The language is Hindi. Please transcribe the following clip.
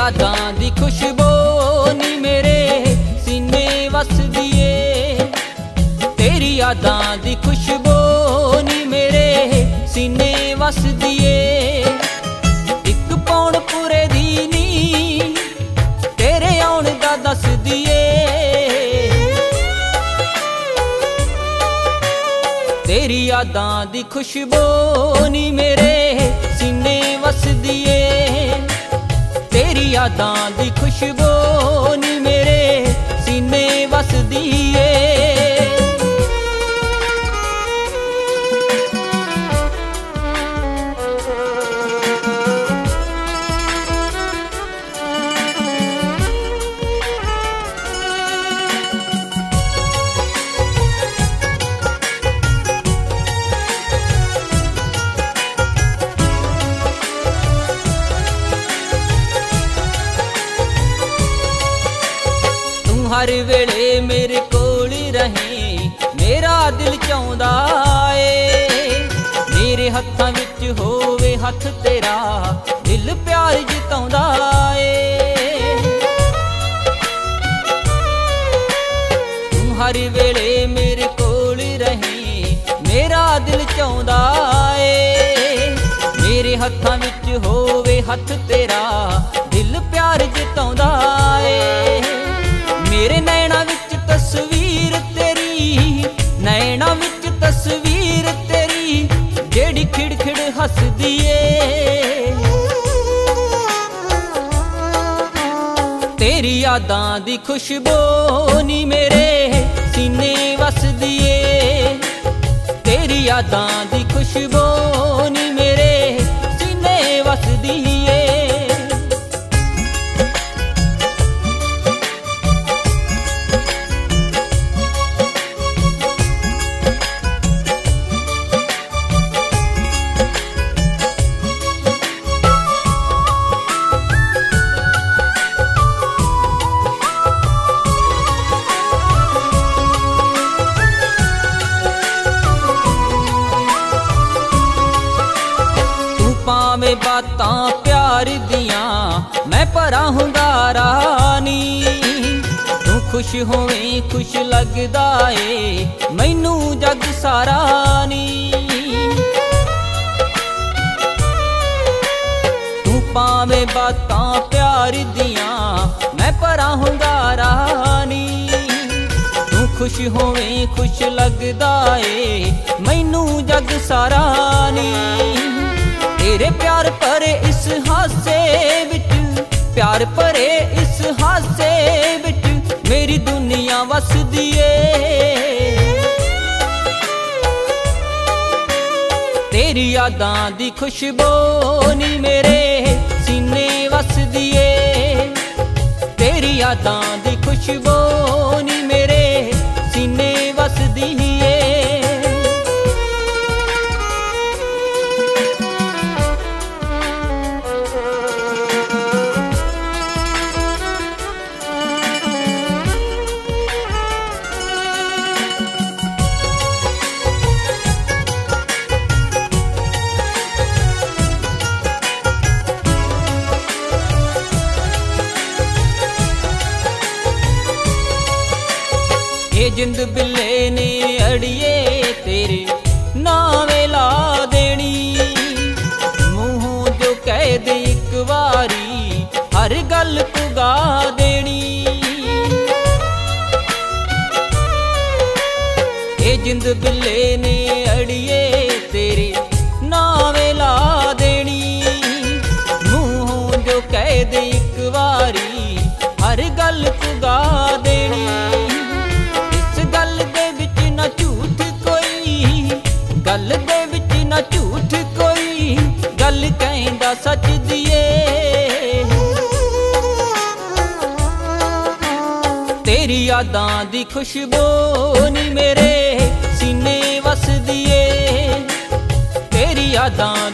यादां दी खुशबू नी मेरे सीने वसदी ए। तेरी यादां दी खुशबू नी मेरे सीने वसदी ए। इक पौण पूरे दी नी तेरे आउण दा दसदी ए। तेरी यादां दी खुशबू नी मेरे सीने वसदी ए। तेरी यादां दी खुशबू नी मेरे सीने वसदी ए। हर वेले मेरे कोल रहे मेरा दिल चाहुंदा ए। मेरे हत्थां विच होवे हथ तेरा दिल प्यार जिताउंदा ए। तू हर वेले मेरे कोल रहे मेरा दिल चाहुंदा ए। मेरे हत्थां विच होवे हथ तेरा दिल प्यार जिताउंदा ए। मेरे नैना विच तस्वीर तेरी, नैना विच तस्वीर तेरी जेड़ी खिड़ खिड़ हसदी ए। तेरी यादां दी खुशबू नी मेरे सीने वसदी ए। तेरी यादां दी खुशबू नी मेरे सीने वसदी ए। भावें बातां प्यार दियां मैं भरा हुंगारा नी। तू खुश होवें खुश लगदा ए मैनू जग सारा नी। तू भावें बातां प्यार दियां मैं भरा हुंगारा नी। तू खुश होवें खुश लगदा ए मैनू जग सारा नी। तेरे प्यार भरे इस हासे विच, प्यार भरे इस हासे विच मेरी दुनिया वसदी ए। तेरी यादां दी खुशबू नी मेरे सीने वसदी ए। तेरी यादां दी खुशबू नी मेरे सीने वसदी ए। ये जिंद बिल्ले ने अड़िए तेरे नावे ला देनी। मूहों जो कह दे एक बारी हर गल पुगा देनी। ये जिंद बिल्ले ने अड़िए तेरे नावे ला देनी। मूहों जो कह दे एक बारी हर गल पुगा देनी। गल दे विच ना झूठ कोई, गल कहंदा सच दी ए। तेरी यादां दी खुशबू नी मेरे सीने वसदी ए। तेरी यादां